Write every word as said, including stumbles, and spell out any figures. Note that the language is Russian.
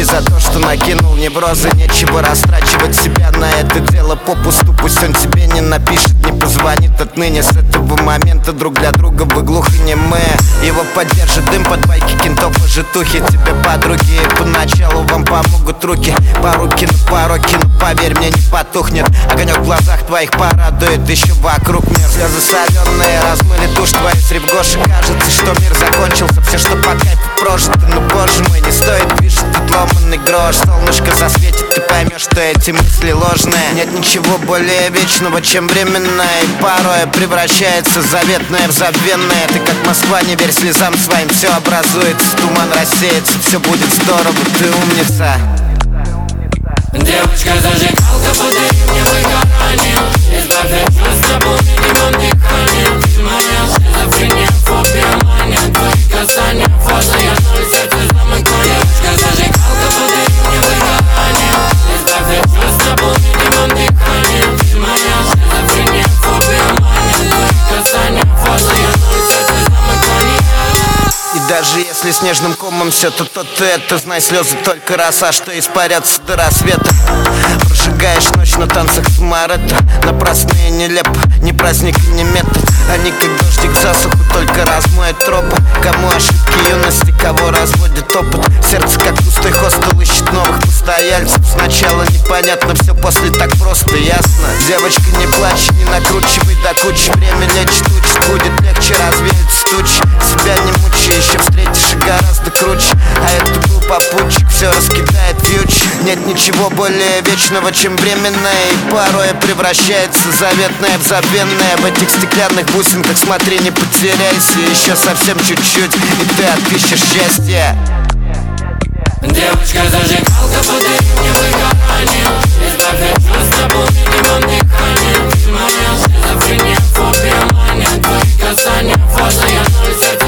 Прости за то, что накинул неврозы. Нечего растрачивать себя на это дело попусту. Пусть он тебе не напишет, не позвонит отныне. С этого момента друг для друга вы глухонемые. Его поддержит дым под байки кентов и житухи. Тебе подруги поначалу вам помогут руки. По руки на пороки, но поверь мне, не потухнет. Огонек в глазах твоих порадует еще вокруг мир. Слезы соленые размыли тушь твою с ревгоши. Кажется, что мир закончился, все, что по кайфу прожито. Но боже мой, не стоит движет отломанный грош. Солнышко засветит, ты поймешь, что эти мысли ложные. Нет ничего более вечного, чем временное. И порой превращается заветное в забвенное. Ты как Москва, не верь слезам своим, все образуется. Туман рассеется, все будет здорово, ты умница. Девочка, зажигалка, подари мне выгорание. Избавь от чувств наполненным дыханием. Ты моя шизофрения, фобия, мания. Твои касания, фаза, я ноль, сердце замыкание. Девочка, зажигалка, подари мне выгорание. Избавь от чувств наполненным дыханием. Ты моя шизофрения, фобия, мания. Твои касания, фаза, я ноль, сердце замыкание. И даже если снежным комом все то, то ты это, знай, слезы только роса, что испарятся до рассвета. Прожигаешь ночь на танцах самарета. Напрасно и нелепо, ни праздник и не метод. Они как дождик засуху, только размоет тропы. Кому ошибки юности, кого разводит опыт. Сердце как пустой хостел ищет новых постояльцев. Сначала непонятно, все после так просто, ясно. Девочка, не плачь, не накручивай до кучи. Время лечит, учит, будет легче развеяться тучи. Себя не мучай, еще встретишь и гораздо круче. А это был попутчик, все раскидает вьючи. Нет ничего более вечного, чем временное. И порой превращается заветное в забвенное. В этих стеклянных бусинках смотри, не потеряйся. Еще совсем чуть-чуть, и ты отыщешь счастье. Девочка, зажигалка, подари мне выгорание. Избавь от чувств наполненным дыханием. Ты моя шизофрения, фобия, мания. Твои касания, фаза, я ноль, сердце